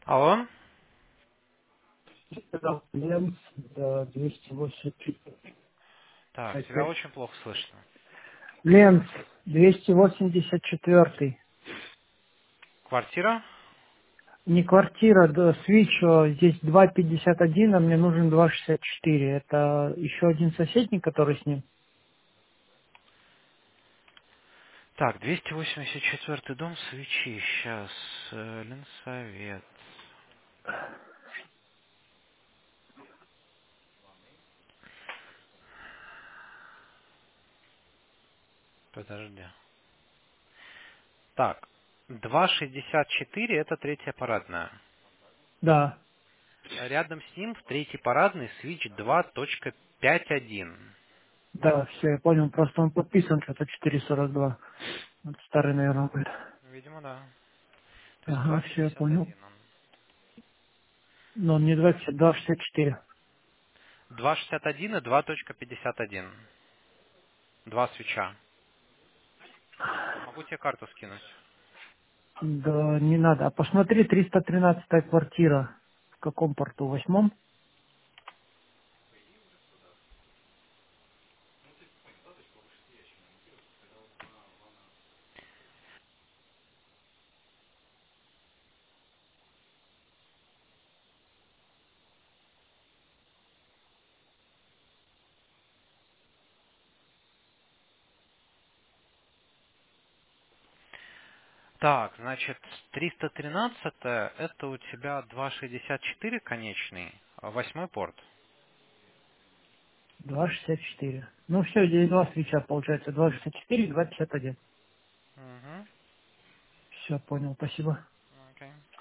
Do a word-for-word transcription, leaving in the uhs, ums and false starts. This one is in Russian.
Алло? сказал, Ленц, да, двести восемьдесят четыре. Так, тебя очень плохо слышно. Ленц, двести восемьдесят четыре. Квартира? Не квартира, да, свич, а, здесь два пятьдесят один, а мне нужен два шестьдесят четыре. Это еще один соседник, который с ним? Так, двести восемьдесят четвёртый дом, свечи. Сейчас, э, Ленсовет. Подожди. Так, два шестьдесят четыре это третья парадная. Да, Рядом с ним в третьей парадной свич два точка пять один. да, все, я понял, просто он подписан, что-то четыреста сорок два. Вот старый, наверное, будет. Видимо, да. То есть Ага, все, я понял. два пятьдесят один он. Но он не два пятьдесят, два шестьдесят четыре. два шестьдесят один и два точка пятьдесят один. Два свеча. Могу тебе карту скинуть. Да, не надо. А посмотри, триста тринадцатая квартира. В каком порту? В восьмом? Так, значит, триста тринадцать это у тебя два шестьдесят четыре конечный, а восьмой порт. два шестьдесят четыре. Ну все, здесь два свеча получается. два шестьдесят четыре и два пятьдесят один. Угу. Все, понял, спасибо. Окей.